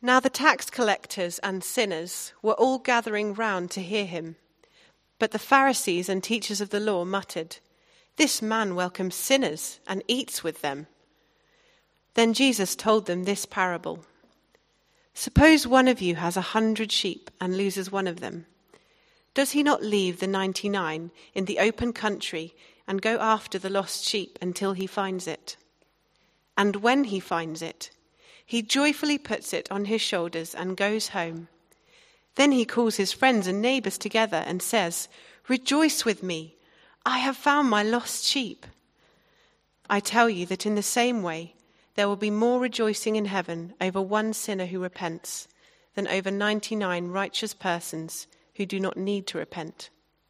Now the tax collectors and sinners were all gathering round to hear him. But the Pharisees and teachers of the law muttered, "This man welcomes sinners and eats with them." Then Jesus told them this parable. "Suppose one of you has 100 sheep and loses one of them. Does he not leave the 99 in the open country and go after the lost sheep until he finds it? And when he finds it, he joyfully puts it on his shoulders and goes home. Then he calls his friends and neighbors together and says, 'Rejoice with me, I have found my lost sheep.' I tell you that in the same way, there will be more rejoicing in heaven over one sinner who repents than over 99 righteous persons who do not need to repent.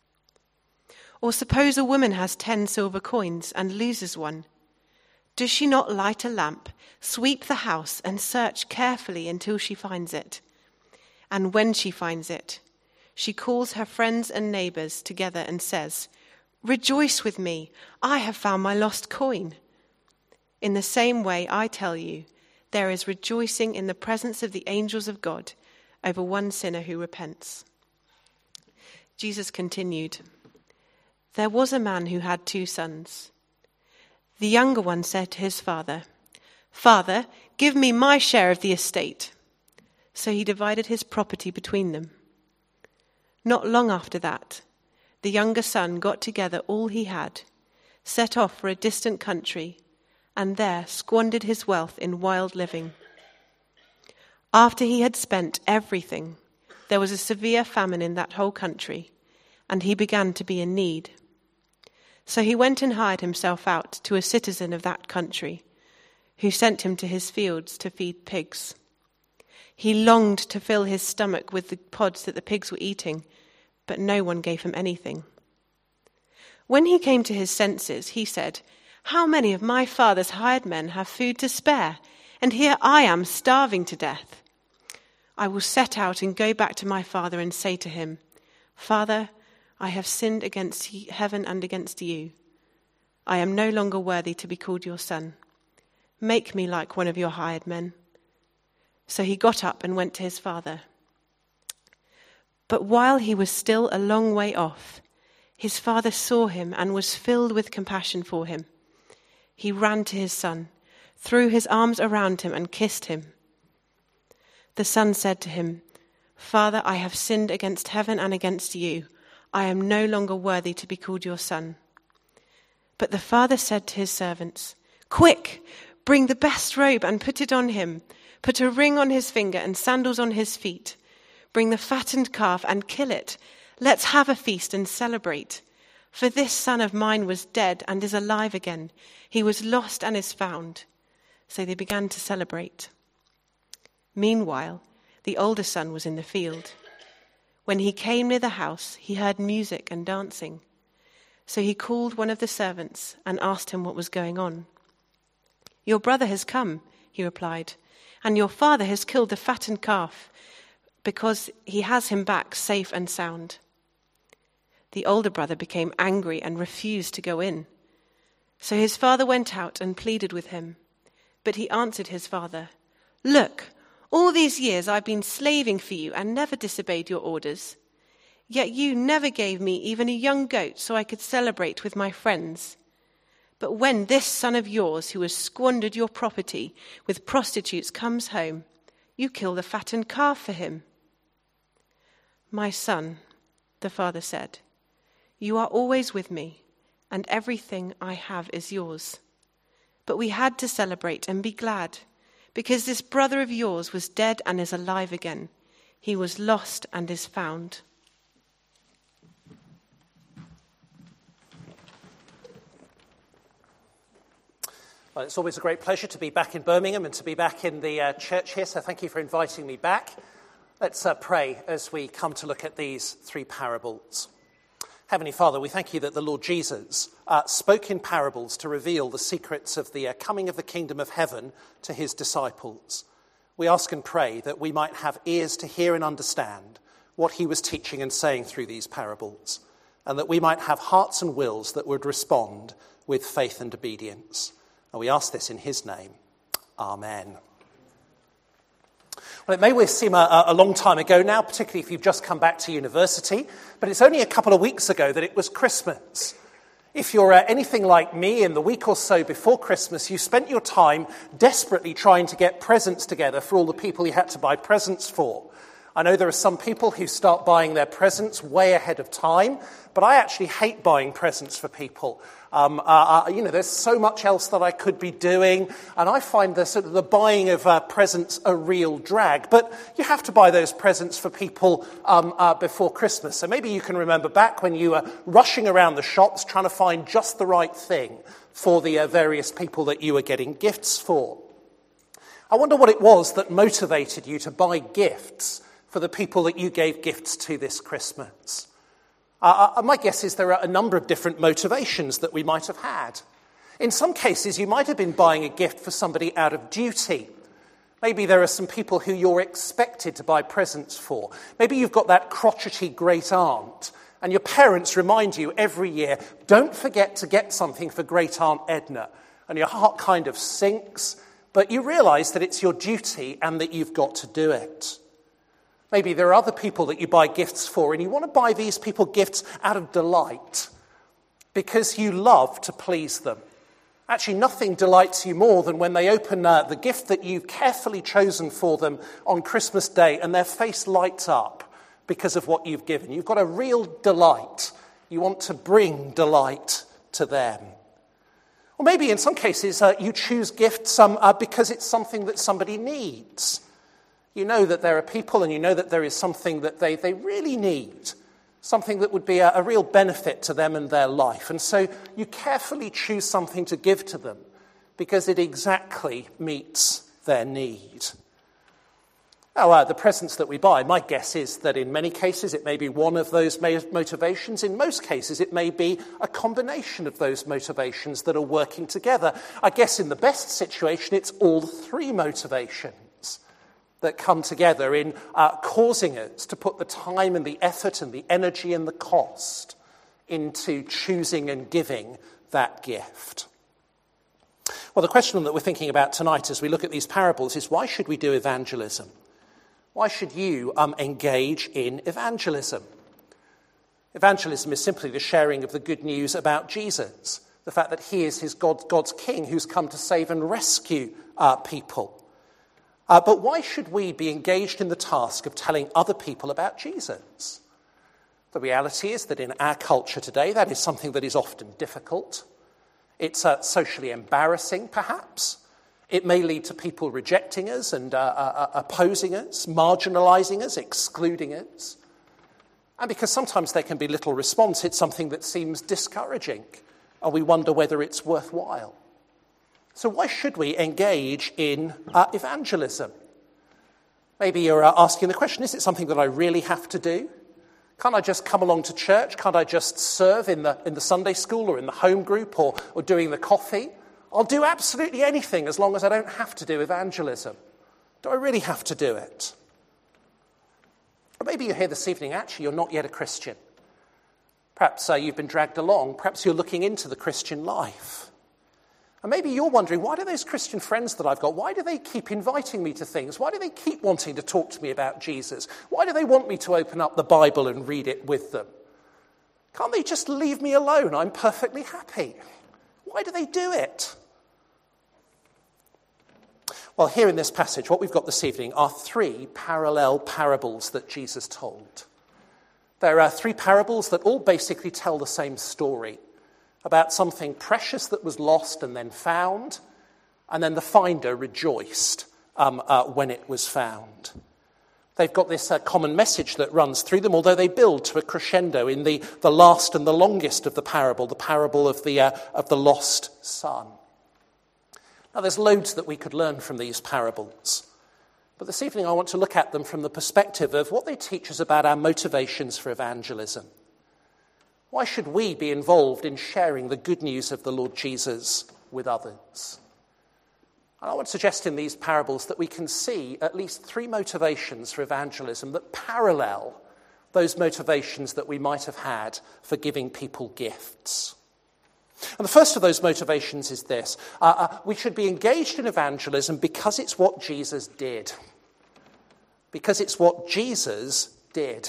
Or suppose a woman has 10 silver coins and loses one. Does she not light a lamp, sweep the house, and search carefully until she finds it? And when she finds it, she calls her friends and neighbors together and says, 'Rejoice with me, I have found my lost coin.' In the same way, I tell you, there is rejoicing in the presence of the angels of God over one sinner who repents." Jesus continued, "There was a man who had 2 sons. The younger one said to his father, 'Father, give me my share of the estate.' So he divided his property between them. Not long after that, the younger son got together all he had, set off for a distant country, and there squandered his wealth in wild living. After he had spent everything, there was a severe famine in that whole country, and he began to be in need. So he went and hired himself out to a citizen of that country, who sent him to his fields to feed pigs. He longed to fill his stomach with the pods that the pigs were eating, but no one gave him anything. When he came to his senses, he said, 'How many of my father's hired men have food to spare, and here I am starving to death? I will set out and go back to my father and say to him, Father, I have sinned against heaven and against you. I am no longer worthy to be called your son. Make me like one of your hired men.' So he got up and went to his father. But while he was still a long way off, his father saw him and was filled with compassion for him. He ran to his son, threw his arms around him and kissed him. The son said to him, 'Father, I have sinned against heaven and against you. I am no longer worthy to be called your son.' But the father said to his servants, 'Quick, bring the best robe and put it on him. Put a ring on his finger and sandals on his feet. Bring the fattened calf and kill it. Let's have a feast and celebrate. For this son of mine was dead and is alive again. He was lost and is found.' So they began to celebrate. Meanwhile, the older son was in the field. When he came near the house, he heard music and dancing. So he called one of the servants and asked him what was going on. 'Your brother has come,' he replied, 'and your father has killed the fattened calf because he has him back safe and sound.' The older brother became angry and refused to go in. So his father went out and pleaded with him. But he answered his father, 'Look, all these years I've been slaving for you and never disobeyed your orders. Yet you never gave me even a young goat so I could celebrate with my friends. But when this son of yours who has squandered your property with prostitutes comes home, you kill the fattened calf for him.' 'My son,' the father said, 'you are always with me, and everything I have is yours. But we had to celebrate and be glad, because this brother of yours was dead and is alive again. He was lost and is found.'" Well, it's always a great pleasure to be back in Birmingham and to be back in the church here, so thank you for inviting me back. Let's pray as we come to look at these 3 parables. Heavenly Father, we thank you that the Lord Jesus spoke in parables to reveal the secrets of the coming of the kingdom of heaven to his disciples. We ask and pray that we might have ears to hear and understand what he was teaching and saying through these parables, and that we might have hearts and wills that would respond with faith and obedience. And we ask this in his name. Amen. Well, it may seem a long time ago now, particularly if you've just come back to university, but it's only a couple of weeks ago that it was Christmas. If you're anything like me, in the week or so before Christmas, you spent your time desperately trying to get presents together for all the people you had to buy presents for. I know there are some people who start buying their presents way ahead of time, but I actually hate buying presents for people. There's so much else that I could be doing, and I find the buying of presents a real drag. But you have to buy those presents for people before Christmas. So maybe you can remember back when you were rushing around the shops trying to find just the right thing for the various people that you were getting gifts for. I wonder what it was that motivated you to buy gifts for the people that you gave gifts to this Christmas. My guess is there are a number of different motivations that we might have had. In some cases, you might have been buying a gift for somebody out of duty. Maybe there are some people who you're expected to buy presents for. Maybe you've got that crotchety great aunt, and your parents remind you every year, don't forget to get something for great aunt Edna. And your heart kind of sinks, but you realise that it's your duty and that you've got to do it. Maybe there are other people that you buy gifts for, and you want to buy these people gifts out of delight because you love to please them. Actually, nothing delights you more than when they open the gift that you've carefully chosen for them on Christmas Day and their face lights up because of what you've given. You've got a real delight. You want to bring delight to them. Or maybe in some cases you choose gifts because it's something that somebody needs. You know that there are people and you know that there is something that they really need, something that would be a real benefit to them and their life. And so you carefully choose something to give to them because it exactly meets their need. Now, the presents that we buy, my guess is that in many cases it may be one of those motivations. In most cases it may be a combination of those motivations that are working together. I guess in the best situation it's all three motivations that come together in causing us to put the time and the effort and the energy and the cost into choosing and giving that gift. Well, the question that we're thinking about tonight as we look at these parables is, why should we do evangelism? Why should you engage in evangelism? Evangelism is simply the sharing of the good news about Jesus, the fact that he is God's king who's come to save and rescue people. But why should we be engaged in the task of telling other people about Jesus? The reality is that in our culture today, that is something that is often difficult. It's socially embarrassing, perhaps. It may lead to people rejecting us and opposing us, marginalising us, excluding us. And because sometimes there can be little response, it's something that seems discouraging, and we wonder whether it's worthwhile. So why should we engage in evangelism? Maybe you're asking the question, is it something that I really have to do? Can't I just come along to church? Can't I just serve in the Sunday school or in the home group or doing the coffee? I'll do absolutely anything as long as I don't have to do evangelism. Do I really have to do it? Or maybe you're here this evening, actually you're not yet a Christian. Perhaps you've been dragged along. Perhaps you're looking into the Christian life. And maybe you're wondering, why do those Christian friends that I've got, why do they keep inviting me to things? Why do they keep wanting to talk to me about Jesus? Why do they want me to open up the Bible and read it with them? Can't they just leave me alone? I'm perfectly happy. Why do they do it? Well, here in this passage, what we've got this evening are three parallel parables that Jesus told. There are three parables that all basically tell the same story about something precious that was lost and then found, and then the finder rejoiced when it was found. They've got this common message that runs through them, although they build to a crescendo in the last and the longest of the parable of the lost son. Now, there's loads that we could learn from these parables, but this evening I want to look at them from the perspective of what they teach us about our motivations for evangelism. Why should we be involved in sharing the good news of the Lord Jesus with others? And I want to suggest in these parables that we can see at least three motivations for evangelism that parallel those motivations that we might have had for giving people gifts. And the first of those motivations is this. We should be engaged in evangelism because it's what Jesus did. because it's what Jesus did.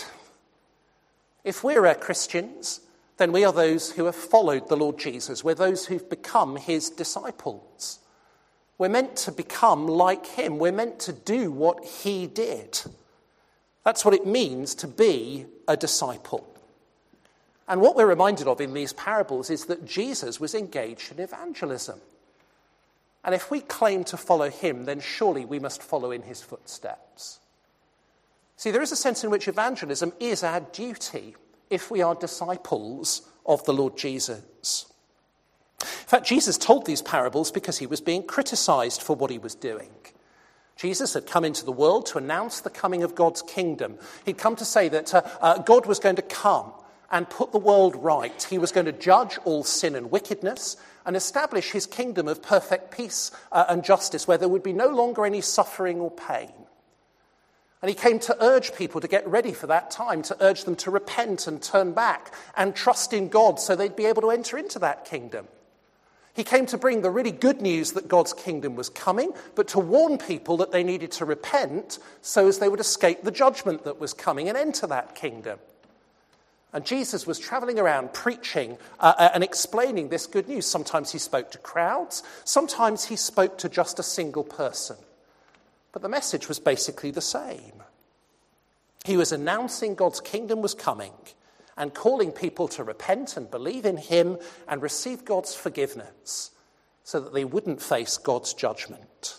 If we're Christians, then we are those who have followed the Lord Jesus. We're those who've become his disciples. We're meant to become like him. We're meant to do what he did. That's what it means to be a disciple. And what we're reminded of in these parables is that Jesus was engaged in evangelism. And if we claim to follow him, then surely we must follow in his footsteps. See, there is a sense in which evangelism is our duty if we are disciples of the Lord Jesus. In fact, Jesus told these parables because he was being criticized for what he was doing. Jesus had come into the world to announce the coming of God's kingdom. He'd come to say that God was going to come and put the world right. He was going to judge all sin and wickedness and establish his kingdom of perfect peace and justice, where there would be no longer any suffering or pain. And he came to urge people to get ready for that time, to urge them to repent and turn back and trust in God so they'd be able to enter into that kingdom. He came to bring the really good news that God's kingdom was coming, but to warn people that they needed to repent so as they would escape the judgment that was coming and enter that kingdom. And Jesus was traveling around preaching and explaining this good news. Sometimes he spoke to crowds, sometimes he spoke to just a single person. But the message was basically the same. He was announcing God's kingdom was coming and calling people to repent and believe in him and receive God's forgiveness so that they wouldn't face God's judgment.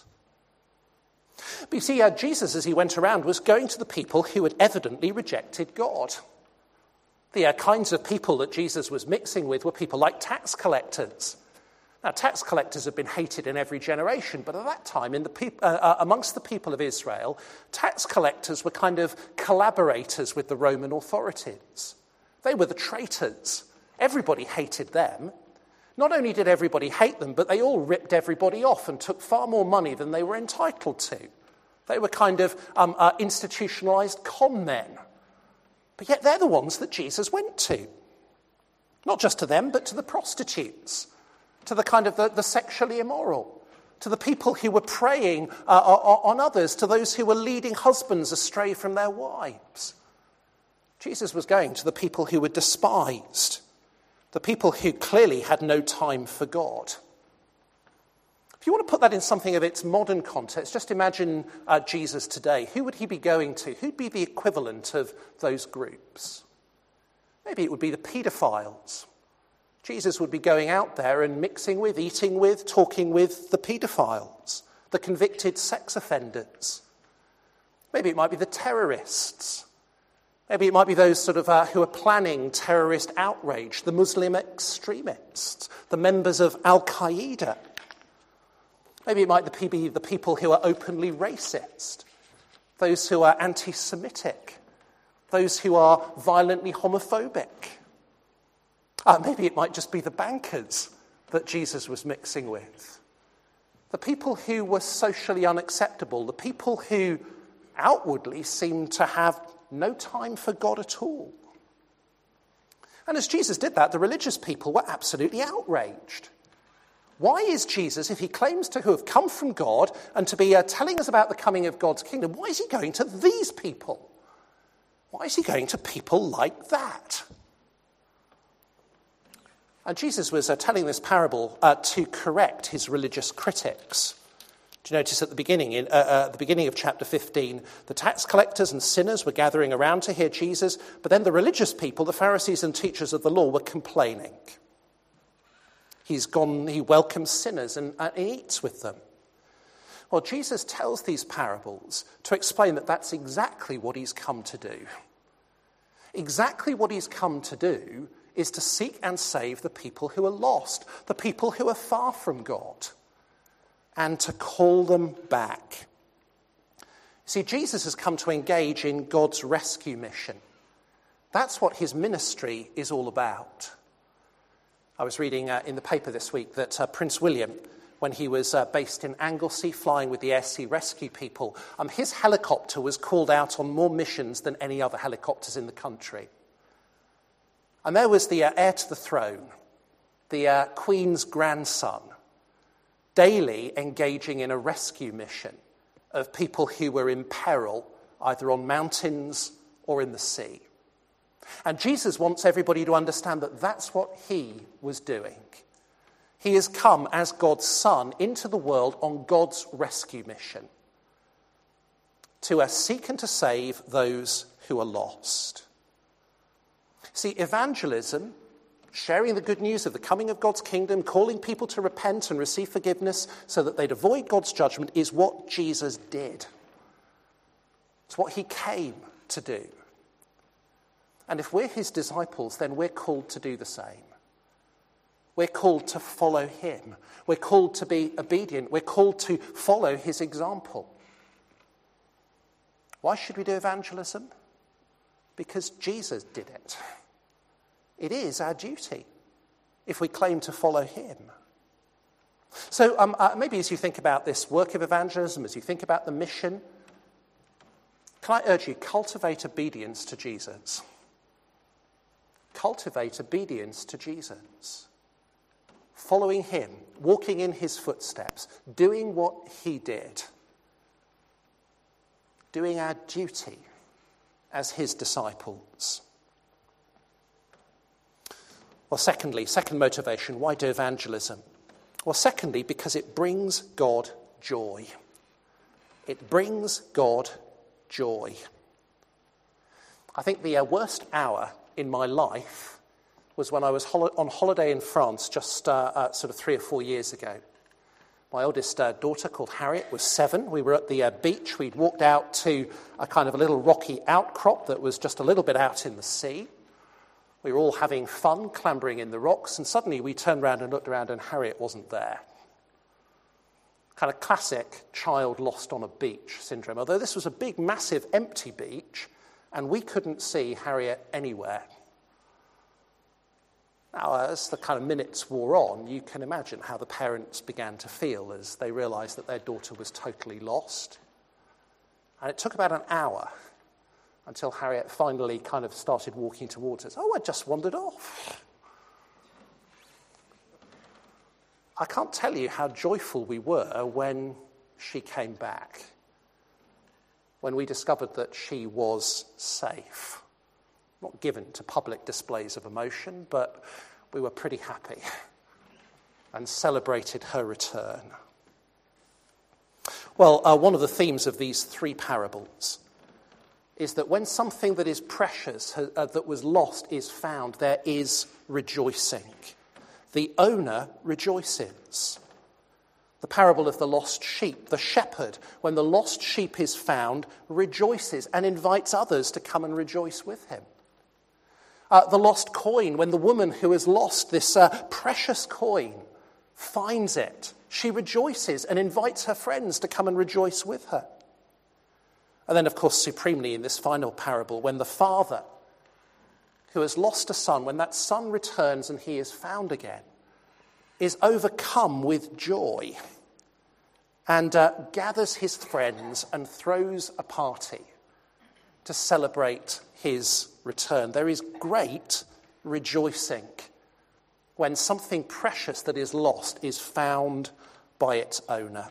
But you see, Jesus, as he went around, was going to the people who had evidently rejected God. The kinds of people that Jesus was mixing with were people like tax collectors. Now, tax collectors have been hated in every generation, but at that time, amongst the people of Israel, tax collectors were kind of collaborators with the Roman authorities. They were the traitors. Everybody hated them. Not only did everybody hate them, but they all ripped everybody off and took far more money than they were entitled to. They were kind of institutionalized con men. But yet they're the ones that Jesus went to. Not just to them, but to the prostitutes, to the kind of the sexually immoral, to the people who were preying on others, to those who were leading husbands astray from their wives. Jesus was going to the people who were despised, the people who clearly had no time for God. If you want to put that in something of its modern context, just imagine Jesus today. Who would he be going to? Who'd be the equivalent of those groups? Maybe it would be the paedophiles. Jesus would be going out there and mixing with, eating with, talking with the paedophiles, the convicted sex offenders. Maybe it might be the terrorists. Maybe it might be those who are planning terrorist outrage, the Muslim extremists, the members of Al-Qaeda. Maybe it might be the people who are openly racist, those who are anti-Semitic, those who are violently homophobic. Maybe it might just be the bankers that Jesus was mixing with. The people who were socially unacceptable, the people who outwardly seemed to have no time for God at all. And as Jesus did that, the religious people were absolutely outraged. Why is Jesus, if he claims to have come from God and to be telling us about the coming of God's kingdom, why is he going to these people? Why is he going to people like that? And Jesus was telling this parable to correct his religious critics. Do you notice at the beginning of chapter 15, the tax collectors and sinners were gathering around to hear Jesus, but then the religious people, the Pharisees and teachers of the law, were complaining. He welcomes sinners and eats with them. Well, Jesus tells these parables to explain that that's exactly what he's come to do. Exactly what he's come to do is to seek and save the people who are lost, the people who are far from God, and to call them back. See, Jesus has come to engage in God's rescue mission. That's what his ministry is all about. I was reading in the paper this week that Prince William, when he was based in Anglesey, flying with the Air Sea Rescue people, his helicopter was called out on more missions than any other helicopters in the country. And there was the heir to the throne, the Queen's grandson, daily engaging in a rescue mission of people who were in peril either on mountains or in the sea. And Jesus wants everybody to understand that that's what he was doing. He has come as God's Son into the world on God's rescue mission to seek and to save those who are lost. See, evangelism, sharing the good news of the coming of God's kingdom, calling people to repent and receive forgiveness so that they'd avoid God's judgment, is what Jesus did. It's what he came to do. And if we're his disciples, then we're called to do the same. We're called to follow him. We're called to be obedient. We're called to follow his example. Why should we do evangelism? Because Jesus did it. It is our duty if we claim to follow him. So maybe as you think about this work of evangelism, as you think about the mission, can I urge you, cultivate obedience to Jesus. Cultivate obedience to Jesus. Following him, walking in his footsteps, doing what he did. Doing our duty as his disciples. Well, secondly, second motivation, why do evangelism? Well, secondly, because it brings God joy. It brings God joy. I think the worst hour in my life was when I was on holiday in France just sort of 3 or 4 years ago. My oldest daughter, called Harriet, was 7. We were at the beach. We'd walked out to a kind of a little rocky outcrop that was just a little bit out in the sea. We were all having fun, clambering in the rocks, and suddenly we turned around and looked around and Harriet wasn't there. Kind of classic child lost on a beach syndrome, although this was a big, massive, empty beach, and we couldn't see Harriet anywhere. Now, as the kind of minutes wore on, you can imagine how the parents began to feel as they realised that their daughter was totally lost. And it took about an hour until Harriet finally kind of started walking towards us. Oh, I just wandered off. I can't tell you how joyful we were when she came back, when we discovered that she was safe. Not given to public displays of emotion, but we were pretty happy and celebrated her return. Well, one of the themes of these 3 parables is that when something that is precious, that was lost, is found, there is rejoicing. The owner rejoices. The parable of the lost sheep, the shepherd, when the lost sheep is found, rejoices and invites others to come and rejoice with him. The lost coin, when the woman who has lost this precious coin finds it, she rejoices and invites her friends to come and rejoice with her. And then, of course, supremely in this final parable, when the father who has lost a son, when that son returns and he is found again, is overcome with joy and gathers his friends and throws a party to celebrate his return. There is great rejoicing when something precious that is lost is found by its owner.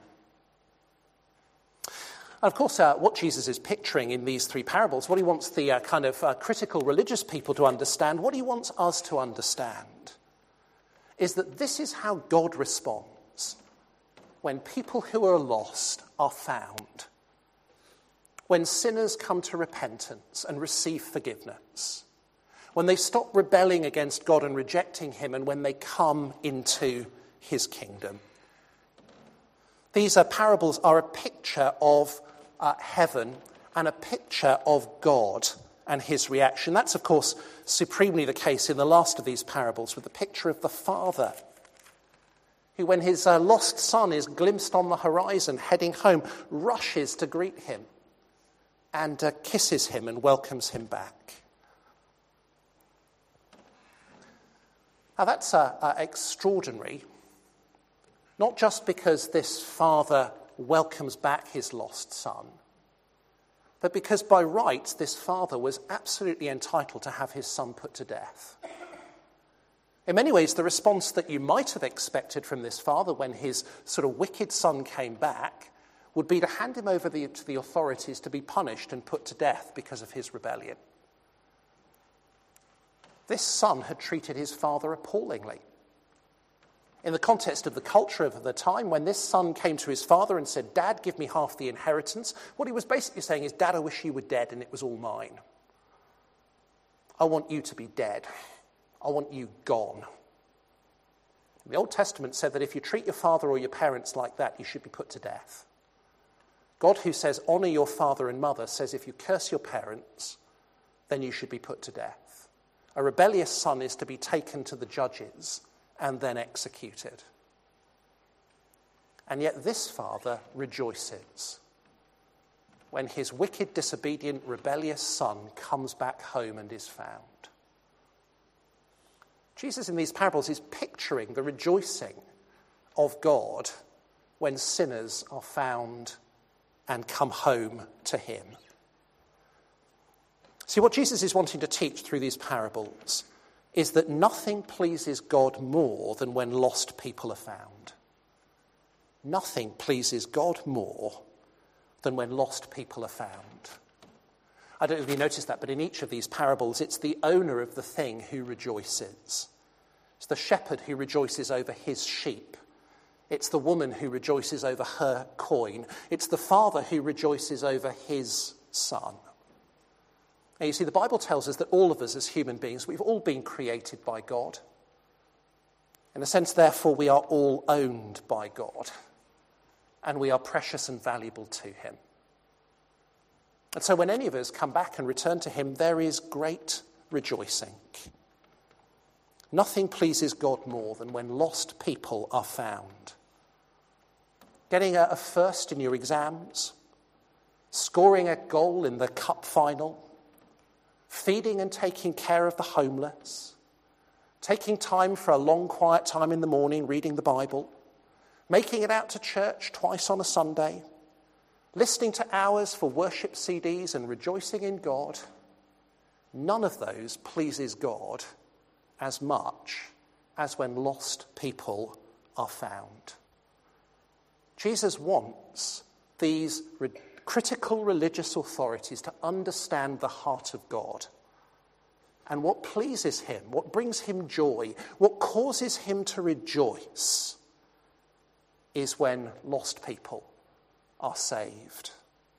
And of course, what Jesus is picturing in these 3 parables, what he wants the kind of critical religious people to understand, what he wants us to understand, is that this is how God responds when people who are lost are found. When sinners come to repentance and receive forgiveness, when they stop rebelling against God and rejecting him, and when they come into his kingdom. These parables are a picture of heaven and a picture of God and his reaction. That's, of course, supremely the case in the last of these parables with the picture of the father who, when his lost son is glimpsed on the horizon heading home, rushes to greet him and kisses him and welcomes him back. Now that's extraordinary, not just because this father welcomes back his lost son, but because by rights this father was absolutely entitled to have his son put to death. In many ways, the response that you might have expected from this father when his sort of wicked son came back would be to hand him over to the authorities to be punished and put to death because of his rebellion. This son had treated his father appallingly. In the context of the culture of the time, when this son came to his father and said, "Dad, give me half the inheritance," what he was basically saying is, "Dad, I wish you were dead and it was all mine. I want you to be dead. I want you gone." The Old Testament said that if you treat your father or your parents like that, you should be put to death. God, who says, "Honor your father and mother," says if you curse your parents, then you should be put to death. A rebellious son is to be taken to the judges and then executed. And yet this father rejoices when his wicked, disobedient, rebellious son comes back home and is found. Jesus in these parables is picturing the rejoicing of God when sinners are found and come home to him. See, what Jesus is wanting to teach through these parables is that nothing pleases God more than when lost people are found. Nothing pleases God more than when lost people are found. I don't know if you noticed that, but in each of these parables, it's the owner of the thing who rejoices. It's the shepherd who rejoices over his sheep. It's the woman who rejoices over her coin. It's the father who rejoices over his son. Now, you see, the Bible tells us that all of us as human beings, we've all been created by God. In a sense, therefore, we are all owned by God. And we are precious and valuable to him. And so when any of us come back and return to him, there is great rejoicing. Nothing pleases God more than when lost people are found. Getting a first in your exams, scoring a goal in the cup final, feeding and taking care of the homeless, taking time for a long quiet time in the morning reading the Bible, making it out to church twice on a Sunday, listening to hours for worship CDs and rejoicing in God. None of those pleases God as much as when lost people are found. Jesus wants these critical religious authorities to understand the heart of God and what pleases him, what brings him joy, what causes him to rejoice is when lost people are saved.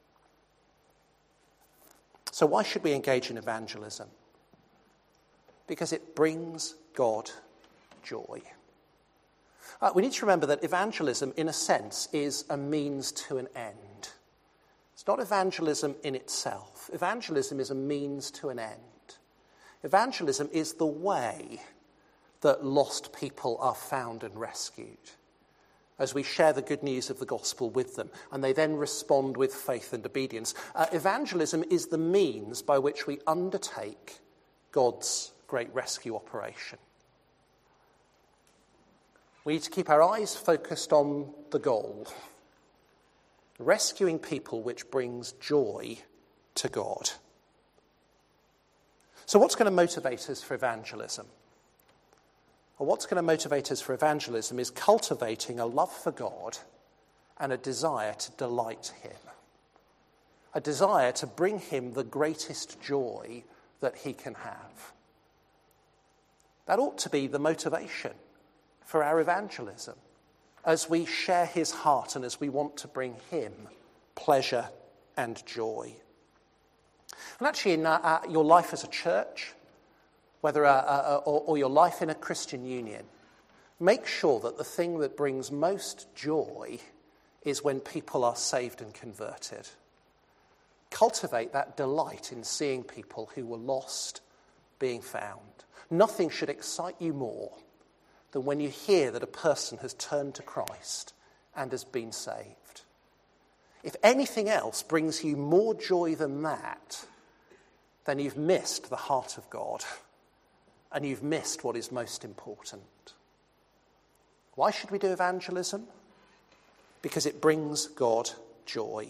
So why should we engage in evangelism? Because it brings God joy. We need to remember that evangelism, in a sense, is a means to an end. It's not evangelism in itself. Evangelism is a means to an end. Evangelism is the way that lost people are found and rescued as we share the good news of the gospel with them, and they then respond with faith and obedience. Evangelism is the means by which we undertake God's great rescue operation. We need to keep our eyes focused on the goal, rescuing people, which brings joy to God. So what's going to motivate us for evangelism? Well, what's going to motivate us for evangelism is cultivating a love for God and a desire to delight him, a desire to bring him the greatest joy that he can have. That ought to be the motivation for our evangelism as we share his heart and as we want to bring him pleasure and joy. And actually, in your life as a church, whether or your life in a Christian union, make sure that the thing that brings most joy is when people are saved and converted. Cultivate that delight in seeing people who were lost being found. Nothing should excite you more than when you hear that a person has turned to Christ and has been saved. If anything else brings you more joy than that, then you've missed the heart of God and you've missed what is most important. Why should we do evangelism? Because it brings God joy.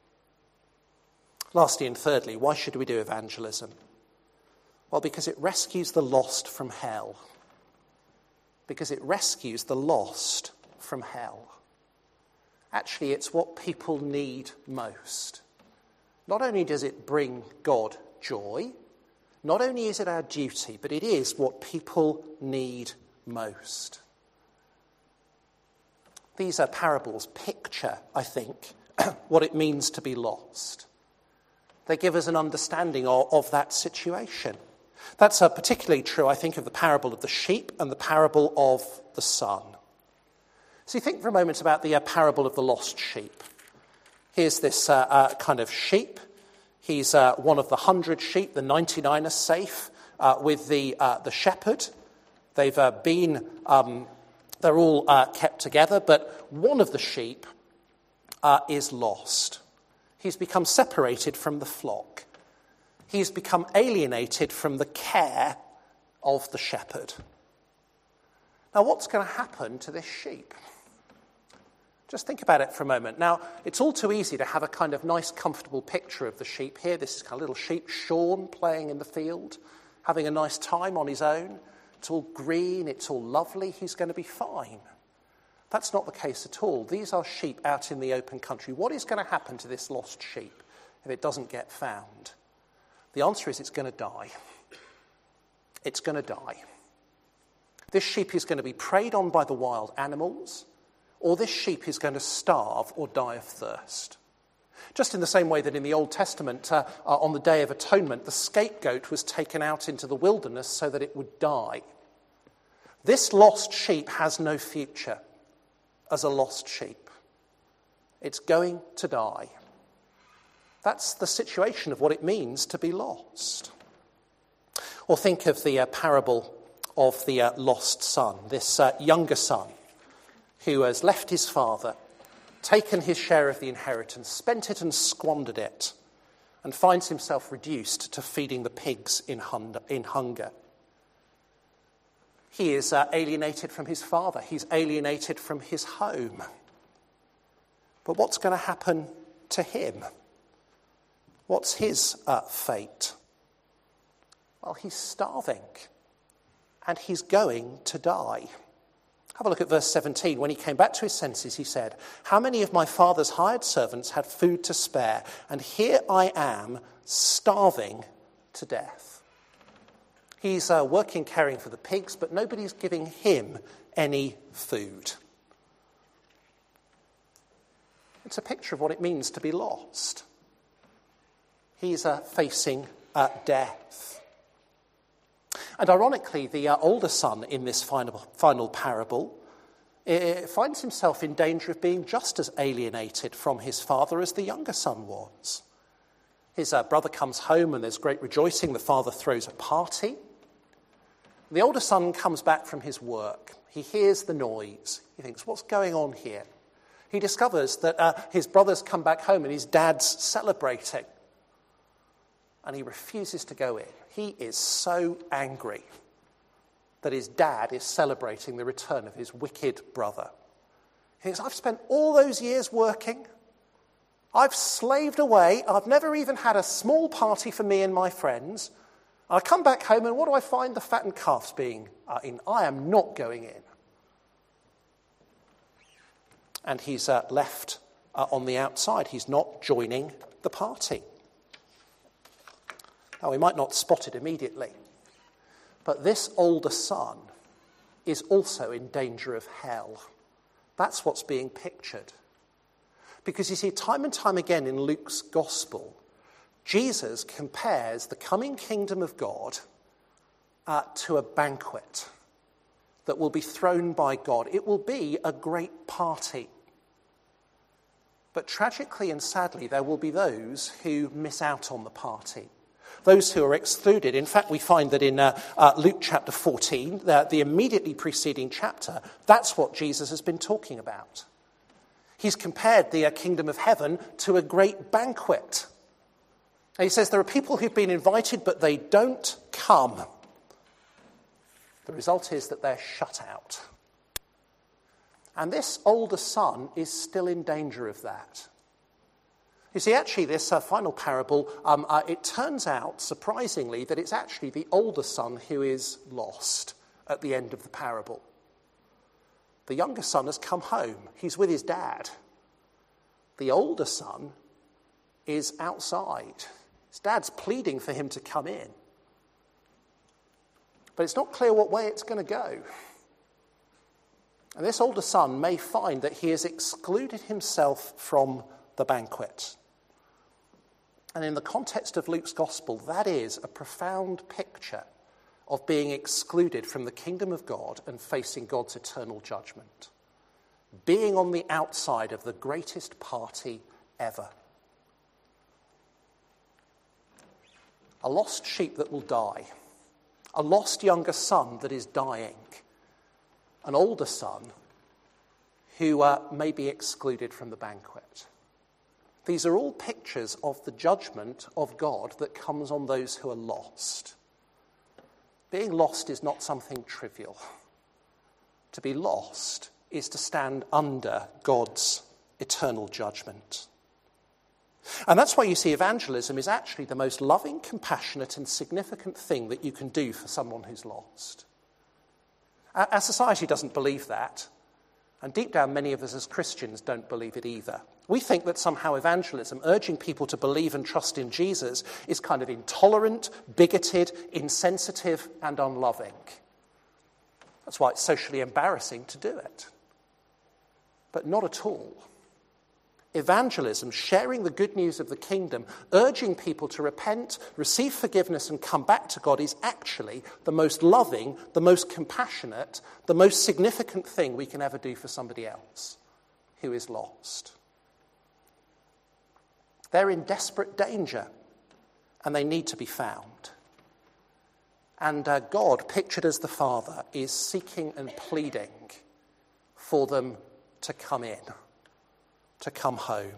Lastly and thirdly, why should we do evangelism? Well, because it rescues the lost from hell. Because it rescues the lost from hell. actually it's what people need most. Not only does it bring God joy, not only is it our duty, but it is what people need most. These parables picture, I think, what it means to be lost. They give us an understanding of that situation. That's particularly true, I think, of the parable of the sheep and the parable of the son. So you think for a moment about the parable of the lost sheep. Here's this kind of sheep. He's one of the 100 sheep, the 99 are safe with the shepherd. They've they're all kept together, but one of the sheep is lost. He's become separated from the flock. He's become alienated from the care of the shepherd. Now, what's going to happen to this sheep? Just think about it for a moment. Now, it's all too easy to have a kind of nice, comfortable picture of the sheep here. This is a little sheep, Sean, playing in the field, having a nice time on his own. It's all green, it's all lovely, he's going to be fine. That's not the case at all. These are sheep out in the open country. What is going to happen to this lost sheep if it doesn't get found? The answer is it's going to die. It's going to die. This sheep is going to be preyed on by the wild animals, or this sheep is going to starve or die of thirst. Just in the same way that in the Old Testament, on the Day of Atonement, the scapegoat was taken out into the wilderness so that it would die. This lost sheep has no future as a lost sheep. It's going to die. That's the situation of what it means to be lost. Or think of the parable of the lost son, this younger son who has left his father, taken his share of the inheritance, spent it and squandered it, and finds himself reduced to feeding the pigs in hunger. He is alienated from his father. He's alienated from his home. But what's going to happen to him? What's his fate? Well, he's starving, and he's going to die. Have a look at verse 17. When he came back to his senses, he said, "How many of my father's hired servants had food to spare? And here I am, starving to death." He's working, caring for the pigs, but nobody's giving him any food. It's a picture of what it means to be lost. He's facing death. And ironically, the older son in this final parable finds himself in danger of being just as alienated from his father as the younger son was. His brother comes home and there's great rejoicing. The father throws a party. The older son comes back from his work. He hears the noise. He thinks, what's going on here? He discovers that his brother's come back home and his dad's celebrating. And he refuses to go in. He is so angry that his dad is celebrating the return of his wicked brother. He thinks, I've spent all those years working. I've slaved away. I've never even had a small party for me and my friends. I come back home and what do I find? The fattened calves being eaten. I am not going in. And he's left on the outside. He's not joining the party. Now, we might not spot it immediately, but this older son is also in danger of hell. That's what's being pictured. Because you see, time and time again in Luke's gospel, Jesus compares the coming kingdom of God to a banquet that will be thrown by God. It will be a great party. But tragically and sadly, there will be those who miss out on the party. Those who are excluded. In fact, we find that in Luke chapter 14, the immediately preceding chapter, that's what Jesus has been talking about. He's compared the kingdom of heaven to a great banquet. And he says there are people who've been invited, but they don't come. The result is that they're shut out. And this older son is still in danger of that. You see, actually, this final parable, it turns out, surprisingly, that it's actually the older son who is lost at the end of the parable. The younger son has come home. He's with his dad. The older son is outside. His dad's pleading for him to come in. But it's not clear what way it's going to go. And this older son may find that he has excluded himself from the banquet. And in the context of Luke's gospel, that is a profound picture of being excluded from the kingdom of God and facing God's eternal judgment. Being on the outside of the greatest party ever. A lost sheep that will die. A lost younger son that is dying. An older son who may be excluded from the banquet. These are all pictures of the judgment of God that comes on those who are lost. Being lost is not something trivial. To be lost is to stand under God's eternal judgment. And that's why you see evangelism is actually the most loving, compassionate and significant thing that you can do for someone who's lost. Our society doesn't believe that, and deep down many of us as Christians don't believe it either. We think that somehow evangelism, urging people to believe and trust in Jesus, is kind of intolerant, bigoted, insensitive and unloving. That's why it's socially embarrassing to do it. But not at all. Evangelism, sharing the good news of the kingdom, urging people to repent, receive forgiveness and come back to God is actually the most loving, the most compassionate, the most significant thing we can ever do for somebody else who is lost. They're in desperate danger and they need to be found. And God, pictured as the Father, is seeking and pleading for them to come in. To come home.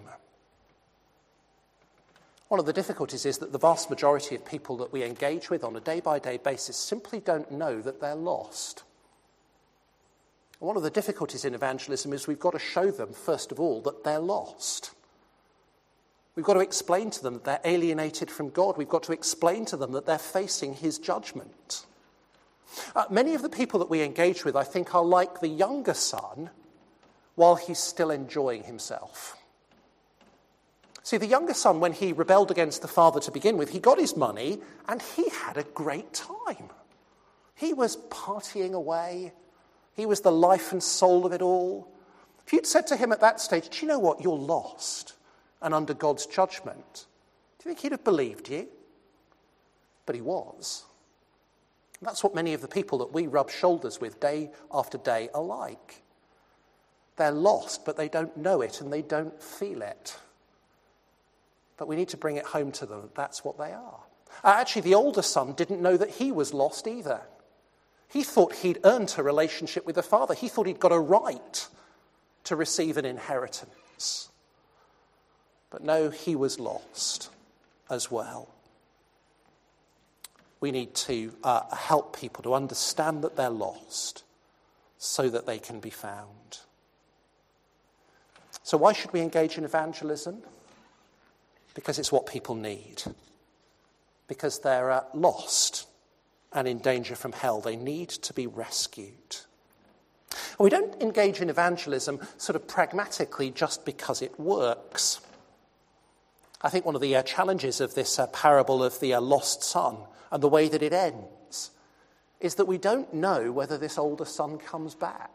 One of the difficulties is that the vast majority of people that we engage with on a day-by-day basis simply don't know that they're lost. And one of the difficulties in evangelism is we've got to show them, first of all, that they're lost. We've got to explain to them that they're alienated from God. We've got to explain to them that they're facing his judgment. Many of the people that we engage with, I think, are like the younger son while he's still enjoying himself. See, the younger son, when he rebelled against the father to begin with, he got his money and he had a great time. He was partying away. He was the life and soul of it all. If you'd said to him at that stage, do you know what, you're lost and under God's judgment, do you think he'd have believed you? But he was. And that's what many of the people that we rub shoulders with day after day are like. They're lost, but they don't know it and they don't feel it. But we need to bring it home to them that that's what they are. Actually, the older son didn't know that he was lost either. He thought he'd earned a relationship with the father. He thought he'd got a right to receive an inheritance. But no, he was lost as well. We need to help people to understand that they're lost so that they can be found. So why should we engage in evangelism? Because it's what people need. Because they're lost and in danger from hell. They need to be rescued. And we don't engage in evangelism sort of pragmatically just because it works. I think one of the challenges of this parable of the lost son and the way that it ends is that we don't know whether this older son comes back.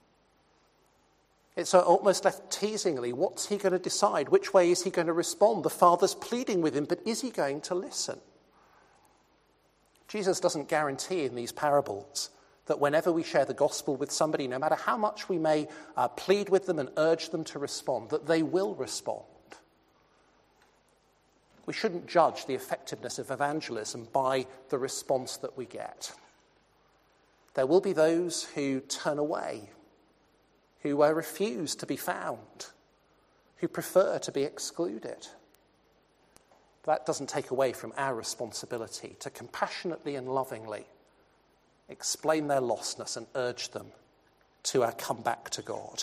It's almost left teasingly. What's he going to decide? Which way is he going to respond? The father's pleading with him, but is he going to listen? Jesus doesn't guarantee in these parables that whenever we share the gospel with somebody, no matter how much we may plead with them and urge them to respond, that they will respond. We shouldn't judge the effectiveness of evangelism by the response that we get. There will be those who turn away, who refuse to be found, who prefer to be excluded. That doesn't take away from our responsibility to compassionately and lovingly explain their lostness and urge them to come back to God.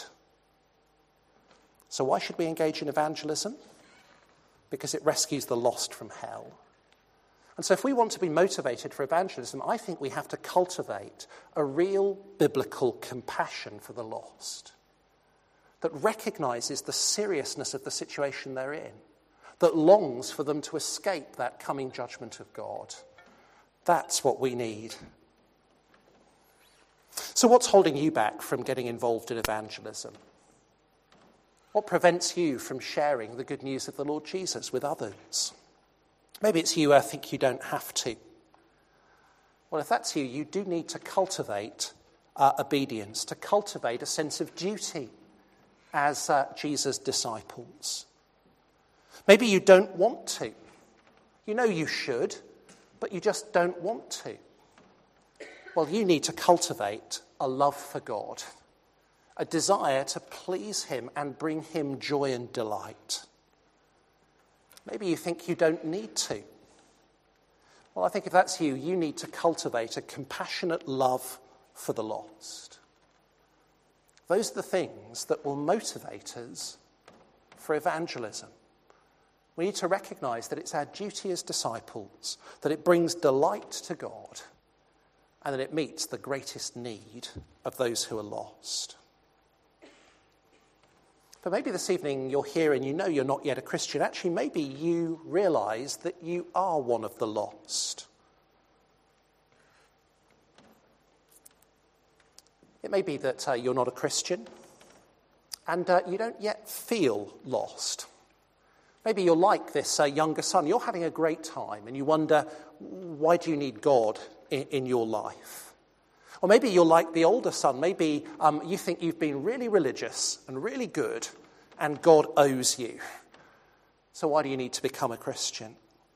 So why should we engage in evangelism? Because it rescues the lost from hell. And so if we want to be motivated for evangelism, I think we have to cultivate a real biblical compassion for the lost. that recognises the seriousness of the situation they're in, that longs for them to escape that coming judgment of God. That's what we need. So what's holding you back from getting involved in evangelism? What prevents you from sharing the good news of the Lord Jesus with others? Maybe it's you think you don't have to. Well, if that's you, you do need to cultivate obedience, to cultivate a sense of duty as Jesus' disciples. Maybe you don't want to. You know you should, but you just don't want to. Well, you need to cultivate a love for God, a desire to please him and bring him joy and delight. Maybe you think you don't need to. Well, I think if that's you, you need to cultivate a compassionate love for the lost. Those are the things that will motivate us for evangelism. We need to recognise that it's our duty as disciples, that it brings delight to God, and that it meets the greatest need of those who are lost. But maybe this evening you're here and you know you're not yet a Christian. Actually, maybe you realise that you are one of the lost. It may be that you're not a Christian and you don't yet feel lost. Maybe you're like this younger son. You're having a great time and you wonder, why do you need God in your life? Or maybe you're like the older son. Maybe you think you've been really religious and really good and God owes you. So why do you need to become a Christian?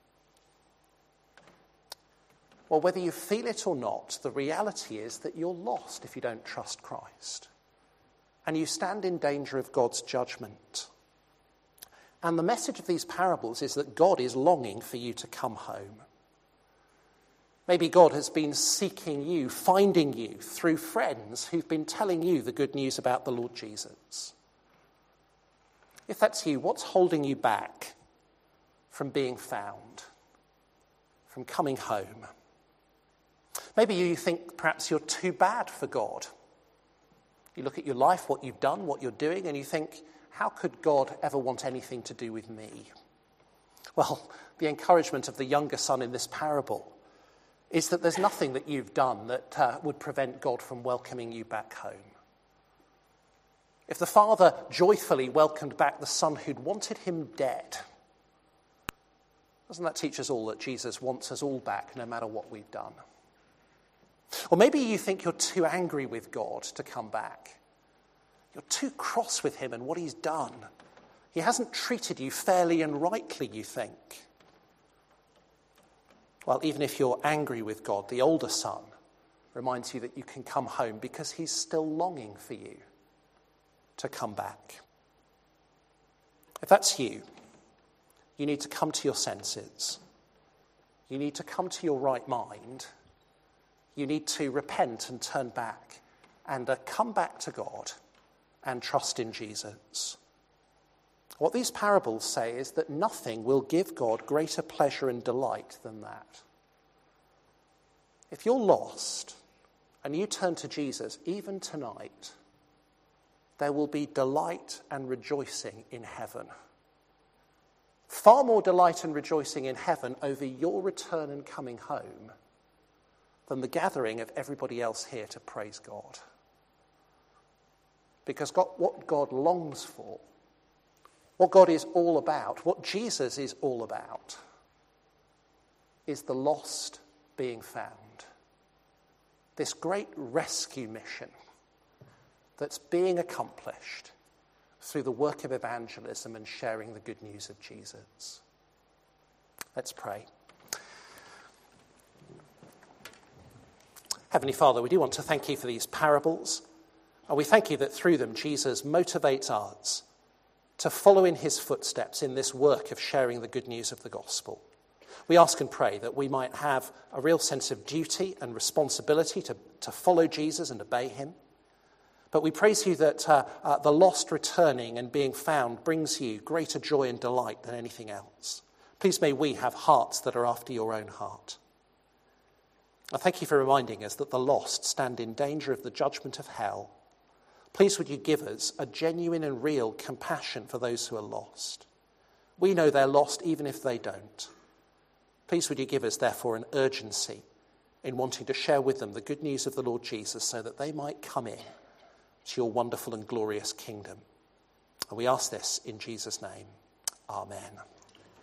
Well, whether you feel it or not, the reality is that you're lost if you don't trust Christ. And you stand in danger of God's judgment. And the message of these parables is that God is longing for you to come home. Maybe God has been seeking you, finding you through friends who've been telling you the good news about the Lord Jesus. If that's you, what's holding you back from being found, from coming home? Maybe you think perhaps you're too bad for God. You look at your life, what you've done, what you're doing, and you think, how could God ever want anything to do with me? Well, the encouragement of the younger son in this parable is that there's nothing that you've done that would prevent God from welcoming you back home. If the father joyfully welcomed back the son who'd wanted him dead, doesn't that teach us all that Jesus wants us all back no matter what we've done? Or maybe you think you're too angry with God to come back. You're too cross with him and what he's done. He hasn't treated you fairly and rightly, you think. Well, even if you're angry with God, the older son reminds you that you can come home because he's still longing for you to come back. If that's you, you need to come to your senses. You need to come to your right mind. You need to repent and turn back and come back to God and trust in Jesus. What these parables say is that nothing will give God greater pleasure and delight than that. If you're lost and you turn to Jesus, even tonight, there will be delight and rejoicing in heaven. Far more delight and rejoicing in heaven over your return and coming home than the gathering of everybody else here to praise God. Because what God longs for, what God is all about, what Jesus is all about, is the lost being found. This great rescue mission that's being accomplished through the work of evangelism and sharing the good news of Jesus. Let's pray. Heavenly Father, we do want to thank you for these parables. And we thank you that through them Jesus motivates us to follow in his footsteps in this work of sharing the good news of the gospel. We ask and pray that we might have a real sense of duty and responsibility to follow Jesus and obey him. But we praise you that the lost returning and being found brings you greater joy and delight than anything else. Please may we have hearts that are after your own heart. I thank you for reminding us that the lost stand in danger of the judgment of hell. Please would you give us a genuine and real compassion for those who are lost. We know they're lost even if they don't. Please would you give us, therefore, an urgency in wanting to share with them the good news of the Lord Jesus so that they might come in to your wonderful and glorious kingdom. And we ask this in Jesus' name. Amen.